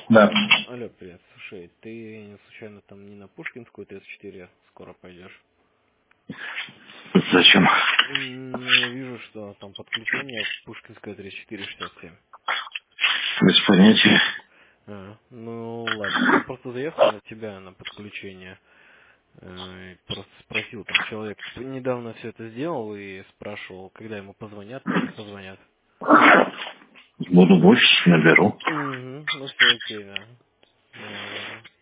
Да. Алло, привет. Слушай, ты случайно там не на Пушкинскую 34 скоро пойдешь? Зачем? Я вижу, что там подключение Пушкинская 3467. Без понятия. Ну ладно, я просто заехал на тебя на подключение. Просто спросил, там человек недавно все это сделал и спрашивал, когда ему позвонят, то не позвонят. Буду в офисе, наберу. Ну все окей, да.